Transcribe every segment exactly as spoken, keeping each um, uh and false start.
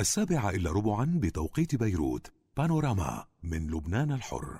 السابعة إلا ربعا بتوقيت بيروت. بانوراما من لبنان الحر.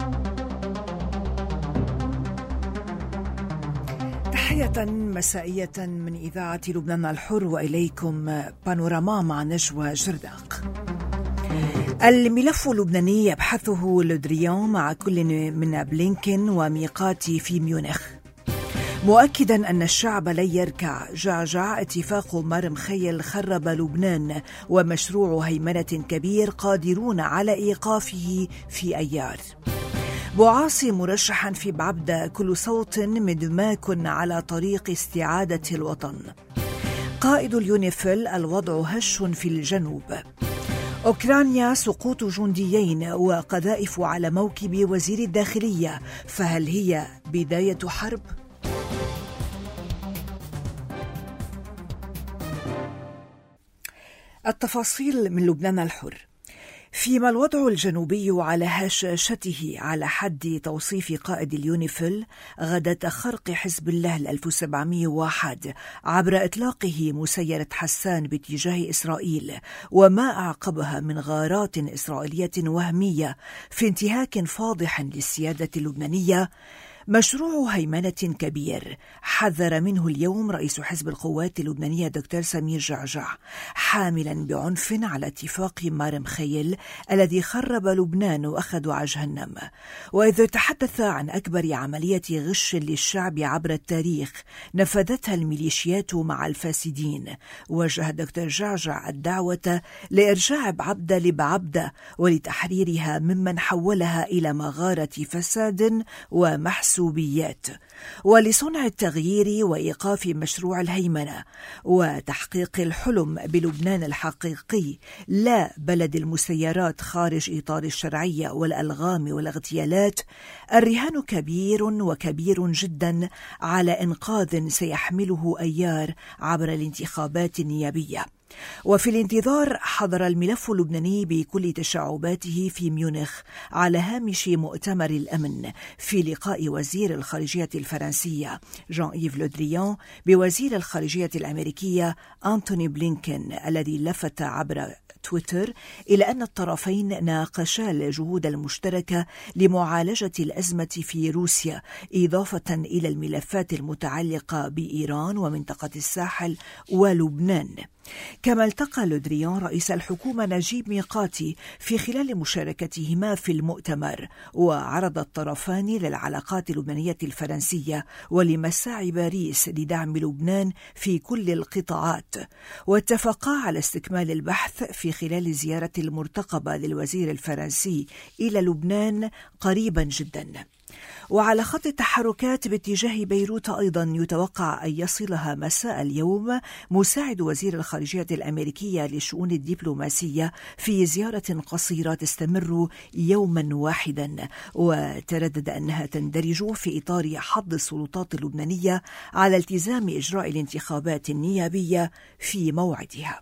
تحية مسائية من إذاعة لبنان الحر وإليكم بانوراما مع نجوى جرداق. الملف اللبناني يبحثه لودريان مع كل من بلينكن وميقاتي في ميونخ، مؤكدا أن الشعب لن يركع. جعجع اتفاق مرم خيل خرب لبنان ومشروع هيمنة كبير قادرون على إيقافه في أيار. بوعاصي مرشحا في بعبدة، كل صوت مدماك على طريق استعادة الوطن. قائد اليونيفيل، الوضع هش في الجنوب. أوكرانيا، سقوط جنديين وقذائف على موكب وزير الداخلية، فهل هي بداية حرب؟ التفاصيل من لبنان الحر. فيما الوضع الجنوبي على هشاشته على حد توصيف قائد اليونيفيل غداة خرق حزب الله ألف وسبعمئة وواحد عبر إطلاقه مسيرة حسان باتجاه إسرائيل وما أعقبها من غارات إسرائيلية وهمية في انتهاك فاضح للسيادة اللبنانية، مشروع هيمنة كبير حذر منه اليوم رئيس حزب القوات اللبنانية دكتور سمير جعجع، حاملا بعنف على اتفاق مرم خيل الذي خرب لبنان وأخذ على جهنم. وإذ تحدث عن أكبر عملية غش للشعب عبر التاريخ نفذتها الميليشيات مع الفاسدين، وجه دكتور جعجع الدعوة لإرجاع بعبدة لبعبدة ولتحريرها ممن حولها إلى مغارة فساد ومحسوبيات، ولصنع التغيير وإيقاف مشروع الهيمنة وتحقيق الحلم بلبنان الحقيقي، لا بلد المسيرات خارج إطار الشرعية والألغام والاغتيالات. الرهان كبير وكبير جدا على إنقاذ سيحمله أيار عبر الانتخابات النيابية. وفي الانتظار حضر الملف اللبناني بكل تشعباته في ميونخ على هامش مؤتمر الأمن في لقاء وزير الخارجية الفرنسية جان إيف لودريان بوزير الخارجية الأمريكية أنتوني بلينكن، الذي لفت عبر تويتر إلى أن الطرفين ناقشا الجهود المشتركة لمعالجة الأزمة في روسيا، إضافة إلى الملفات المتعلقة بإيران ومنطقة الساحل ولبنان. كما التقى لودريان رئيس الحكومة نجيب ميقاتي في خلال مشاركتهما في المؤتمر، وعرض الطرفان للعلاقات اللبنانية الفرنسية ولمساعي باريس لدعم لبنان في كل القطاعات، واتفقا على استكمال البحث في خلال زيارة المرتقبة للوزير الفرنسي إلى لبنان قريبا جدا. وعلى خط التحركات باتجاه بيروت أيضا يتوقع أن يصلها مساء اليوم مساعد وزير الخارجية الأمريكية للشؤون الدبلوماسية في زيارة قصيرة تستمر يوما واحدا، وتردد أنها تندرج في إطار حض السلطات اللبنانية على التزام إجراء الانتخابات النيابية في موعدها.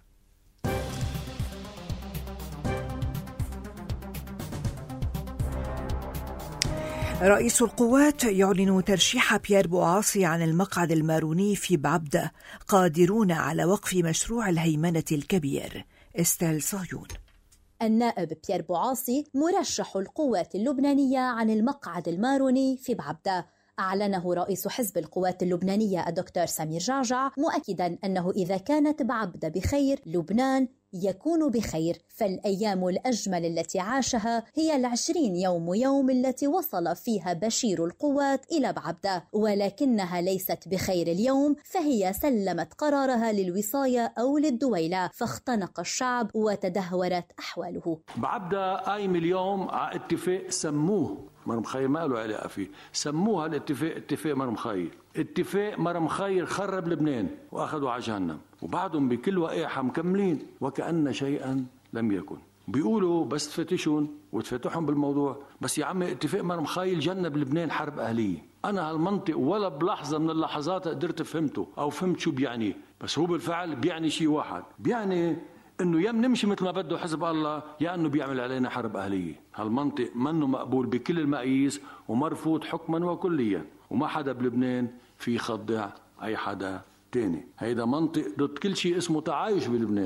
رئيس القوات يعلن ترشيح بيير بوعاصي عن المقعد الماروني في بعبدة، قادرون على وقف مشروع الهيمنة الكبير. استيل صهيون. النائب بيير بوعاصي مرشح القوات اللبنانية عن المقعد الماروني في بعبدة. أعلنه رئيس حزب القوات اللبنانية الدكتور سمير جعجع، مؤكدا أنه إذا كانت بعبدة بخير لبنان يكون بخير. فالأيام الأجمل التي عاشها هي العشرين يوم يوم التي وصل فيها بشير القوات إلى بعبدة، ولكنها ليست بخير اليوم، فهي سلمت قرارها للوصاية أو للدويلة، فاختنق الشعب وتدهورت أحواله. بعبدة قايم اليوم على اتفاق سموه مرم خير، ما قالوا علاقة فيه، سموها الاتفاق اتفاق مرم خير. اتفاق مرم خير خرب لبنان وأخذوا على جهنم، وبعدهم بكل وقائع مكملين وكأن شيئا لم يكن. بيقولوا بس تفتشون وتفتحهم بالموضوع، بس يا عمي اتفاق مرم خير جنب لبنان حرب أهلية. أنا هالمنطق ولا بلحظة من اللحظات قدرت فهمته أو فهمت شو بيعني، بس هو بالفعل بيعني شيء واحد، بيعني انه يا نمشي مثل ما بده حزب الله يا انه بيعمل علينا حرب اهليه. هالمنطق منه مقبول بكل المقاييس ومرفوض حكما وكليا، وما حدا بلبنان في يخضع اي حدا تاني. هيدا منطق ضد كل شيء اسمه تعايش بلبنان.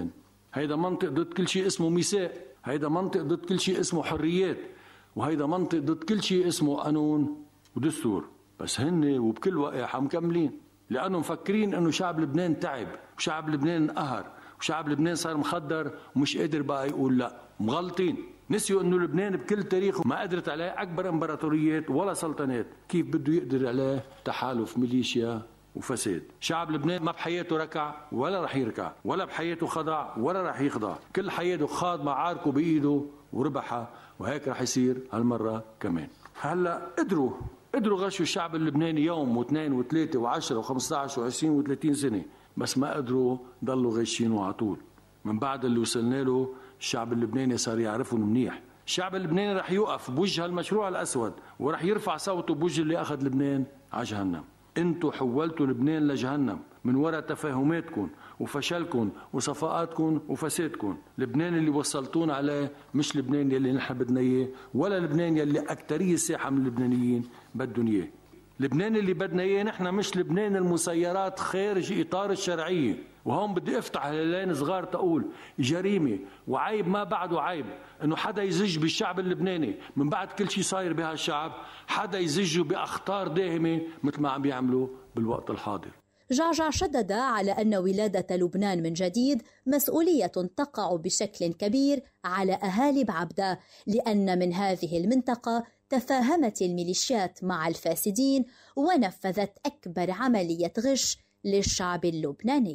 هيدا منطق ضد كل شيء اسمه ميثاق، هيدا منطق ضد كل شيء اسمه حريات، وهيدا منطق ضد كل شيء اسمه قانون ودستور. بس هن وبكل وقاحة مكملين، لأنه مفكرين أنه شعب لبنان تعب، وشعب لبنان انقهر، وشعب لبنان صار مخدر ومش قادر بقى يقول لا. مغلطين، نسيوا أنه لبنان بكل تاريخه ما قدرت عليه أكبر امبراطوريات ولا سلطنات، كيف بده يقدر عليه تحالف ميليشيا وفساد. شعب لبنان ما بحياته ركع ولا رح يركع، ولا بحياته خضع ولا رح يخضع، كل حياته خاض معاركه بإيده وربحها، وهيك رح يصير هالمرة كمان. هلأ قدروا قدروا غشوا الشعب اللبناني يوم واثنين وثلاثة وعشرة وخمسة عشر وعشرين وثلاثين سنة، بس ما قدروا ضلوا غشينه على طول. من بعد اللي وصلنا له الشعب اللبناني صار يعرفهم منيح. الشعب اللبناني رح يوقف بوجه المشروع الأسود، ورح يرفع صوته بوجه اللي أخذ لبنان على جهنم. انتوا حولتوا لبنان لجهنم من وراء تفاهماتكم وفشلكم وصفاءاتكم وفسادكم. لبنان اللي وصلتون عليه مش لبنان يلي نحن بدنا اياه، ولا لبنان يلي اكترية ساحة من اللبنانيين بدهم اياه. لبنان اللي بدنا اياه نحن مش لبنان المسيرات خارج اطار الشرعية. وهون بدي افتح هلالين صغار تقول جريمة وعيب ما بعده عيب انه حدا يزج بالشعب اللبناني من بعد كل شيء صاير بهالشعب، حدا يزجه باخطار داهمة مثل ما عم يعملوا بالوقت الحاضر. جعجع شدد على أن ولادة لبنان من جديد مسؤولية تقع بشكل كبير على أهالي بعبدة، لأن من هذه المنطقة تفاهمت الميليشيات مع الفاسدين ونفذت أكبر عملية غش للشعب اللبناني.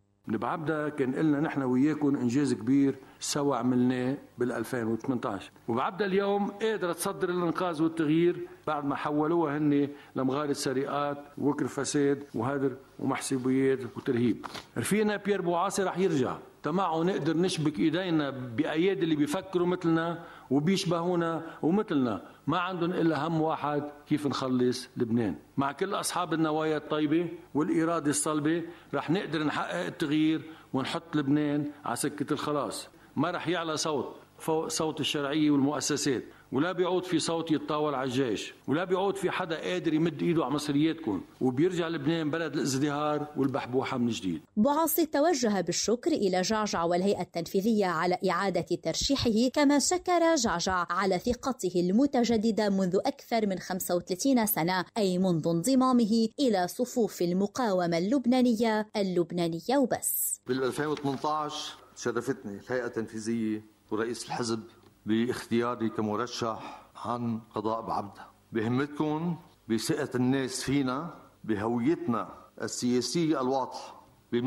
بعبدة كان قلنا نحن وياكم إنجاز كبير سوا عملناه بالألفين وثمانية عشر، وبعبدة اليوم قادرة تصدر الإنقاذ والتغيير بعد ما حولوها هن لمغارة سرقات وكر فساد وهدر ومحسوبيات وترهيب. رفيقنا بيير بوعاصي رح يرجع، تمعه نقدر نشبك ايدينا بأيادي اللي بيفكروا مثلنا وبيشبهونا ومثلنا، ما عندهم إلا هم واحد، كيف نخلص لبنان. مع كل أصحاب النوايا الطيبة والإرادة الصلبة رح نقدر نحقق التغيير ونحط لبنان على سكة الخلاص. ما رح يعلى صوت فوق صوت الشرعية والمؤسسات، ولا بيعود في صوت يتطاول على الجيش، ولا بيعود في حدا قادر يمد ايده على مصرياتكم، وبيرجع لبنان بلد الازدهار والبحبوحة من جديد. بوعاصي توجه بالشكر إلى جعجع والهيئة التنفيذية على إعادة ترشيحه، كما شكر جعجع على ثقته المتجددة منذ أكثر من خمسة وثلاثين سنة، أي منذ انضمامه إلى صفوف المقاومة اللبنانية اللبنانية وبس. بال ألفين وثمانية عشر شرفتني الهيئة التنفيذية ورئيس الحزب باختياري كمرشح عن قضاء بعبدة. بهمتكم بثقة الناس فينا، بهويتنا السياسية الواضحة،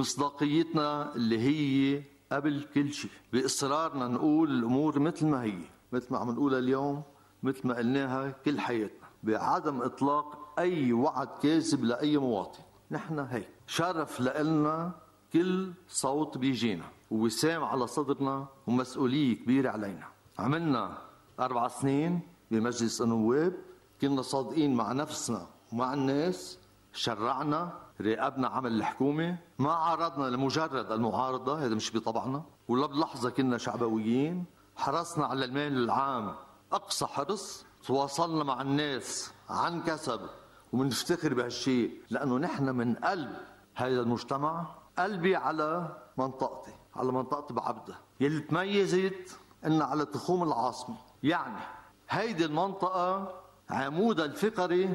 بمصداقيتنا اللي هي قبل كل شيء، بإصرارنا نقول الأمور مثل ما هي، مثل ما عم نقولها اليوم، مثل ما قلناها كل حياتنا، بعدم إطلاق أي وعد كاذب لأي مواطن. نحن هيك شرف لنا كل صوت بيجينا، ووسام على صدرنا، ومسؤولية كبيرة علينا. عملنا أربع سنين بمجلس النواب، كنا صادقين مع نفسنا ومع الناس، شرعنا، راقبنا عمل الحكومة، ما عارضنا لمجرد المعارضة، هذا مش بطبعنا، ولا بلحظة كنا شعبويين، حرصنا على المال العام أقصى حرص، تواصلنا مع الناس عن كسب، ومنفتخر بهالشيء لأنه نحن من قلب هذا المجتمع. قلبي على منطقتي، على منطقة بعبدة يلي تميزت إن على تخوم العاصمة، يعني هيدي المنطقة عمودها الفقري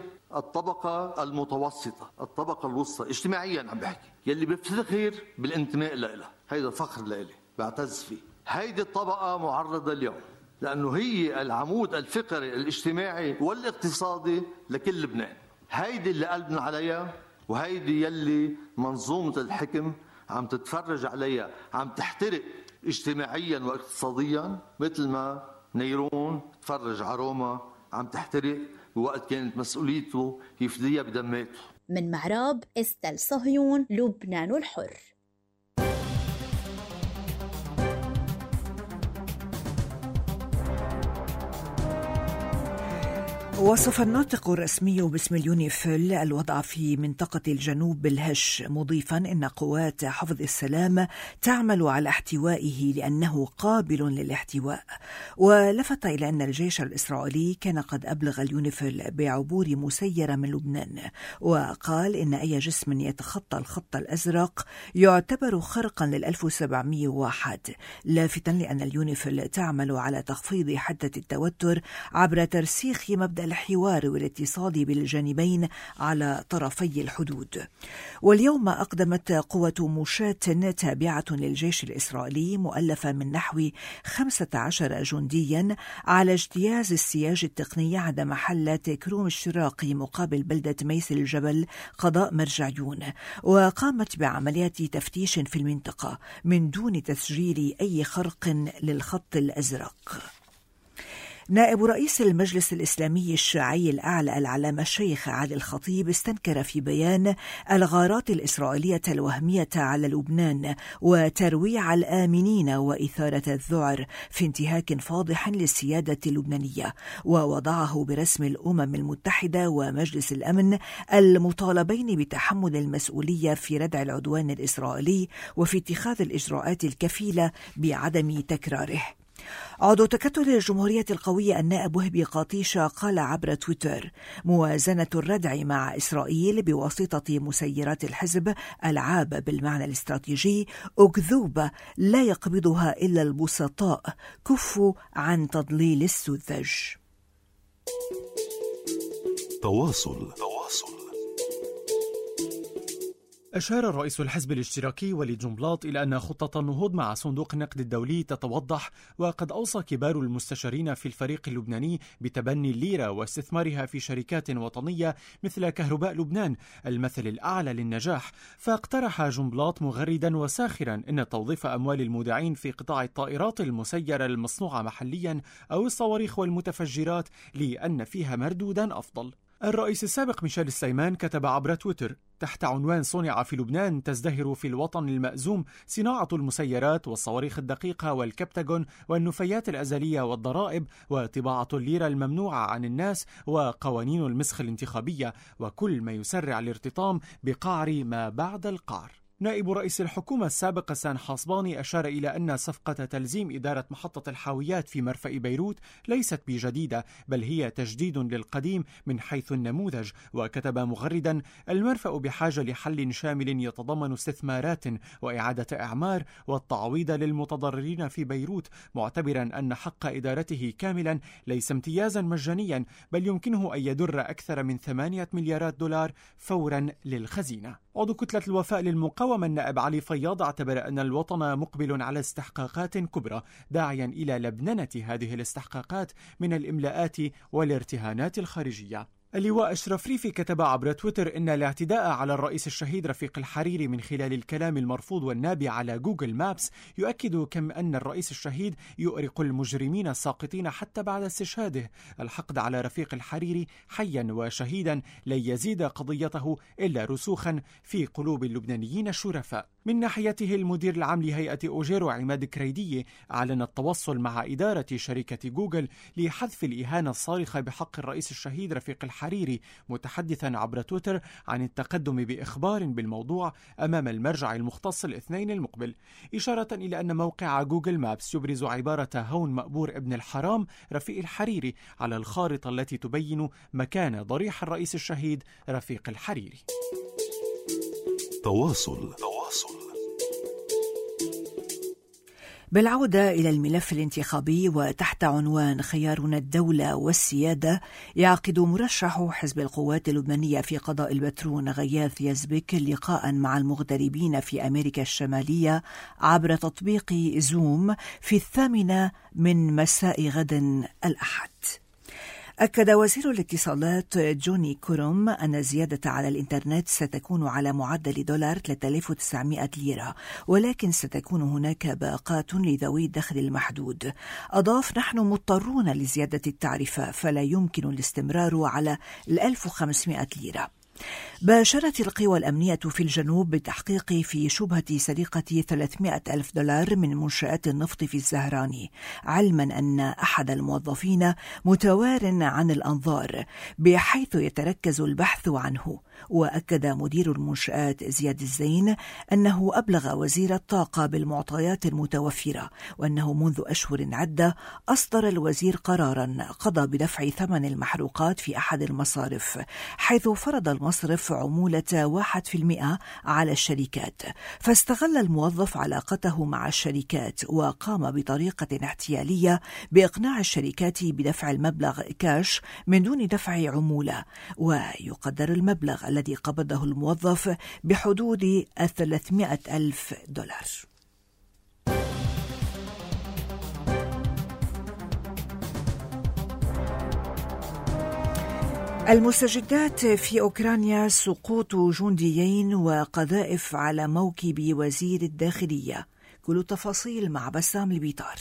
الطبقة المتوسطة، الطبقة الوسطى اجتماعيا عم بحكي، يلي بفتخر بالانتماء لها، هيدا فخر لإلي بعتز فيه. هيدي الطبقة معرضة اليوم لأنه هي العمود الفقري الاجتماعي والاقتصادي لكل لبنان. هيدي اللي قلبنا عليها، وهيدي يلي منظومة الحكم عم تتفرج عليها، عم تحترق اجتماعيا واقتصاديا، مثل ما نيرون تفرج على روما عم تحترق بوقت كانت مسؤوليته يفديها بدماته. من معراب استل صهيون، لبنان الحر. وصف الناطق الرسمي باسم اليونيفيل الوضع في منطقة الجنوب بالهش، مضيفا إن قوات حفظ السلام تعمل على احتوائه لأنه قابل للاحتواء. ولفت إلى أن الجيش الإسرائيلي كان قد أبلغ اليونيفيل بعبور مسيرة من لبنان، وقال إن أي جسم يتخطى الخط الأزرق يعتبر خرقا للألف وسبعمائة وواحد، لافتا لأن اليونيفيل تعمل على تخفيض حدة التوتر عبر ترسيخ مبدأ الحوار والاتصال بالجانبين على طرفي الحدود. واليوم أقدمت قوة مشاة تابعة للجيش الإسرائيلي مؤلفة من نحو خمسة عشر جنديا على اجتياز السياج التقني عند محلة كروم الشراقي مقابل بلدة ميس الجبل قضاء مرجعيون، وقامت بعمليات تفتيش في المنطقة من دون تسجيل أي خرق للخط الأزرق. نائب رئيس المجلس الإسلامي الشيعي الأعلى العلامة الشيخ علي الخطيب استنكر في بيان الغارات الإسرائيلية الوهمية على لبنان وترويع الآمنين وإثارة الذعر في انتهاك فاضح للسيادة اللبنانية، ووضعه برسم الأمم المتحدة ومجلس الأمن المطالبين بتحمل المسؤولية في ردع العدوان الإسرائيلي وفي اتخاذ الإجراءات الكفيلة بعدم تكراره. عضو تكتل الجمهورية القوية النائب وهبي قاطيشة قال عبر تويتر: موازنة الردع مع إسرائيل بواسطة مسيرات الحزب ألعاب بالمعنى الاستراتيجي أكذوبة لا يقبضها إلا البسطاء، كفوا عن تضليل السذج. تواصل تواصل أشار رئيس الحزب الاشتراكي وليد جنبلاط إلى أن خطة النهوض مع صندوق النقد الدولي تتوضح، وقد أوصى كبار المستشارين في الفريق اللبناني بتبني الليرة واستثمارها في شركات وطنية مثل كهرباء لبنان المثل الأعلى للنجاح. فاقترح جنبلاط مغردا وساخرا أن توظيف أموال المودعين في قطاع الطائرات المسيرة المصنوعة محليا أو الصواريخ والمتفجرات لأن فيها مردودا أفضل. الرئيس السابق ميشيل السليمان كتب عبر تويتر تحت عنوان صنع في لبنان تزدهر في الوطن المأزوم صناعة المسيرات والصواريخ الدقيقة والكبتاغون والنفايات الأزلية والضرائب وطباعة الليرة الممنوعة عن الناس وقوانين المسخ الانتخابية وكل ما يسرع الارتطام بقعر ما بعد القعر. نائب رئيس الحكومة السابق سان حصباني أشار إلى أن صفقة تلزيم إدارة محطة الحاويات في مرفأ بيروت ليست بجديدة، بل هي تجديد للقديم من حيث النموذج. وكتب مغردا: المرفأ بحاجة لحل شامل يتضمن استثمارات وإعادة إعمار والتعويض للمتضررين في بيروت، معتبرا أن حق إدارته كاملا ليس امتيازا مجانيا، بل يمكنه أن يدر أكثر من ثمانية مليارات دولار فورا للخزينة. عضو كتلة الوفاء للمقاومة النائب علي فياض اعتبر أن الوطن مقبل على استحقاقات كبرى، داعيا إلى لبننة هذه الاستحقاقات من الإملاءات والارتهانات الخارجية. اللواء أشرف ريفي كتب عبر تويتر إن الاعتداء على الرئيس الشهيد رفيق الحريري من خلال الكلام المرفوض والنابع على جوجل مابس يؤكد كم أن الرئيس الشهيد يؤرق المجرمين الساقطين حتى بعد استشهاده. الحقد على رفيق الحريري حيا وشهيدا لن يزيد قضيته إلا رسوخا في قلوب اللبنانيين الشرفاء. من ناحيته المدير العام لهيئة أوجيرو عماد كريدية أعلن التوصل مع إدارة شركة جوجل لحذف الإهانة الصارخة بحق الرئيس الشهيد رفيق الحريري، متحدثا عبر تويتر عن التقدم بإخبار بالموضوع أمام المرجع المختص الاثنين المقبل، إشارة إلى أن موقع جوجل مابس يبرز عبارة هون مأبور ابن الحرام رفيق الحريري على الخارطة التي تبين مكان ضريح الرئيس الشهيد رفيق الحريري. تواصل تواصل بالعودة إلى الملف الانتخابي وتحت عنوان خيارنا الدولة والسيادة، يعقد مرشح حزب القوات اللبنانية في قضاء البترون غياث يزبك لقاء مع المغتربين في أمريكا الشمالية عبر تطبيق زوم في الثامنة من مساء غد الأحد. أكد وزير الاتصالات جوني كوروم أن الزيادة على الإنترنت ستكون على معدل دولار ثلاثة آلاف وتسعمائة ليرة، ولكن ستكون هناك باقات لذوي الدخل المحدود. أضاف: نحن مضطرون لزيادة التعرفة، فلا يمكن الاستمرار على ألف وخمسمائة ليرة. باشرت القوى الأمنية في الجنوب بالتحقيق في شبهة سرقة ثلاثمائة ألف دولار من منشآت النفط في الزهراني، علما أن أحد الموظفين متوار عن الأنظار بحيث يتركز البحث عنه. وأكد مدير المنشآت زياد الزين أنه أبلغ وزير الطاقة بالمعطيات المتوفرة، وأنه منذ أشهر عدة أصدر الوزير قرارا قضى بدفع ثمن المحروقات في أحد المصارف، حيث فرض المصرف عمولة واحد في المئة على الشركات. فاستغل الموظف علاقته مع الشركات وقام بطريقة احتيالية بإقناع الشركات بدفع المبلغ كاش من دون دفع عمولة، ويقدر المبلغ الذي قبضه الموظف بحدود ثلاثمائة ألف دولار. المستجدات في أوكرانيا: سقوط جنديين وقذائف على موكب وزير الداخلية. كل التفاصيل مع بسام البيطار.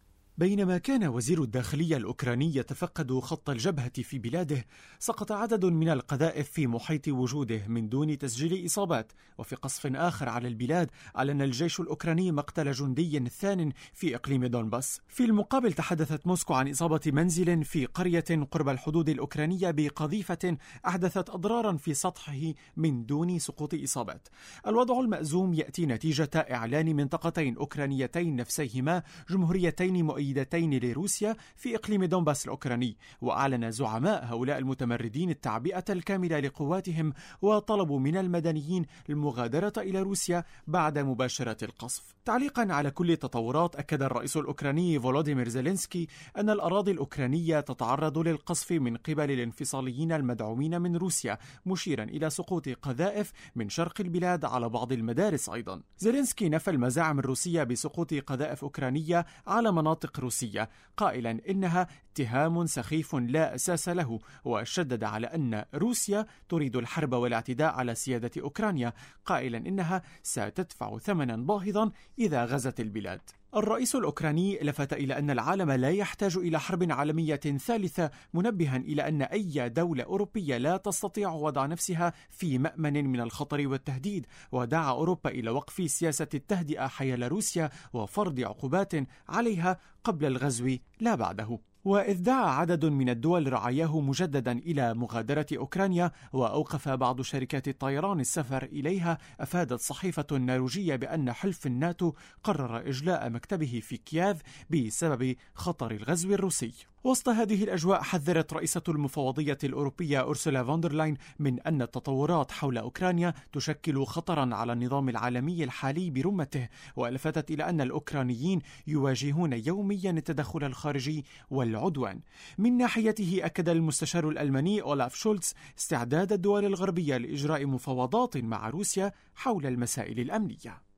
بينما كان وزير الداخلية الأوكراني يتفقد خط الجبهة في بلاده، سقط عدد من القذائف في محيط وجوده من دون تسجيل إصابات. وفي قصف آخر على البلاد، أعلن الجيش الأوكراني مقتل جندي ثان في إقليم دونباس. في المقابل، تحدثت موسكو عن إصابة منزل في قرية قرب الحدود الأوكرانية بقذيفة أحدثت أضرارا في سطحه من دون سقوط إصابات. الوضع المأزوم يأتي نتيجة إعلان منطقتين أوكرانيتين نفسيهما جمهوريتين مؤيدتين لروسيا في إقليم دونباس الأوكراني. وأعلن زعماء هؤلاء المتمردين التعبئة الكاملة لقواتهم، وطلبوا من المدنيين المغادرة إلى روسيا بعد مباشرة القصف. تعليقا على كل التطورات، أكد الرئيس الأوكراني فولوديمير زيلينسكي أن الأراضي الأوكرانية تتعرض للقصف من قبل الانفصاليين المدعومين من روسيا، مشيرا إلى سقوط قذائف من شرق البلاد على بعض المدارس. أيضا زيلينسكي نفى المزاعم الروسية بسقوط قذائف أوكرانية على مناطق روسية، قائلا إنها اتهام سخيف لا أساس له، وشدد على أن روسيا تريد الحرب والاعتداء على سيادة أوكرانيا، قائلا إنها ستدفع ثمنا باهظا إذا غزت البلاد. الرئيس الأوكراني لفت إلى أن العالم لا يحتاج إلى حرب عالمية ثالثة، منبها إلى أن أي دولة أوروبية لا تستطيع وضع نفسها في مأمن من الخطر والتهديد، ودعا أوروبا إلى وقف سياسة التهدئة حيال روسيا وفرض عقوبات عليها قبل الغزو لا بعده. وإذ دعا عدد من الدول رعاياه مجددا إلى مغادرة أوكرانيا، وأوقف بعض شركات الطيران السفر إليها، أفادت صحيفة نرويجية بأن حلف الناتو قرر إجلاء مكتبه في كييف بسبب خطر الغزو الروسي. وسط هذه الأجواء، حذرت رئيسة المفوضية الأوروبية أورسولا فوندرلاين من أن التطورات حول أوكرانيا تشكل خطرا على النظام العالمي الحالي برمته، وألفتت إلى أن الأوكرانيين يواجهون يوميا التدخل الخارجي والعدوان. من ناحيته، أكد المستشار الألماني أولاف شولتز استعداد الدول الغربية لإجراء مفاوضات مع روسيا حول المسائل الأمنية.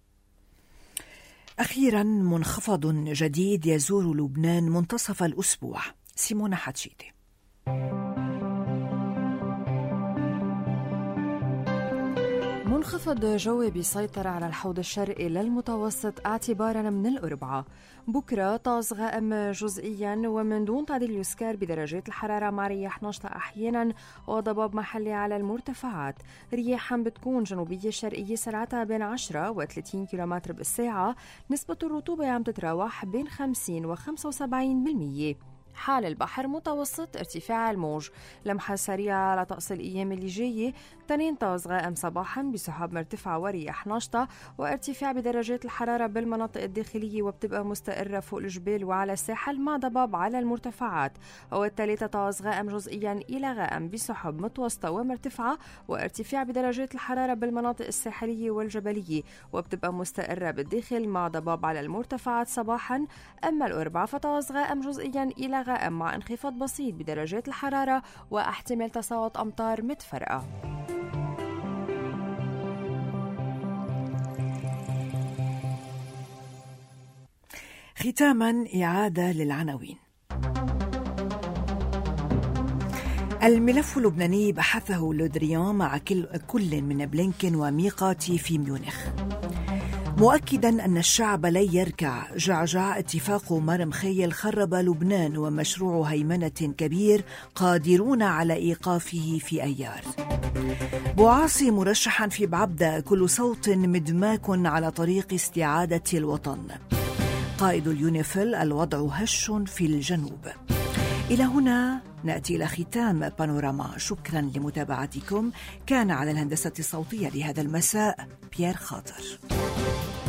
أخيرا، منخفض جديد يزور لبنان منتصف الأسبوع. سيمونة حتشيتي. منخفض جوي بيسيطر على الحوض الشرقي للمتوسط اعتبارا من الأربعاء. بكرة طاز غائم جزئيا ومن دون تعديل يسكر بدرجات الحرارة، مع رياح نشطة أحيانا وضباب محلي على المرتفعات. رياح بتكون جنوبية شرقية سرعتها بين عشرة و ثلاثين كيلومتر بالساعة. نسبة الرطوبة عم تتراوح بين خمسين و خمسة وسبعين بالمية. حال البحر متوسط ارتفاع الموج. لمحة سريعة على طقس الأيام اللي جاية: تنين طاز غائم صباحا بسحاب مرتفعة ورياح نشطة، وارتفاع بدرجات الحرارة بالمناطق الداخلية وبتبقى مستقرة فوق الجبال وعلى الساحل مع ضباب على المرتفعات. والثلاثة طاز غائم جزئيا إلى غائم بسحب متوسطة ومرتفعة، وارتفاع بدرجات الحرارة بالمناطق الساحلية والجبلية وبتبقى مستقرة بالداخل مع ضباب على المرتفعات صباحا. أما الأربعاء فطاز غائم جزئيا إلى غائم مع انخفاض بسيط بدرجات الحرارة واحتمال تساقط أمطار متفرقة. ختاما، إعادة للعناوين. الملف اللبناني بحثه لودريان مع كل من بلينكين وميقاتي في ميونخ. مؤكدا أن الشعب لن يركع. جعجع اتفاق مرمخيل خرب لبنان ومشروع هيمنة كبير قادرون على إيقافه في أيار. بوعاصي مرشحا في بعبدة كل صوت مدماك على طريق استعادة الوطن. قائد اليونيفيل الوضع هش في الجنوب. إلى هنا نأتي إلى ختام بانوراما. شكرا لمتابعتكم. كان على الهندسة الصوتية لهذا المساء بيير خاطر.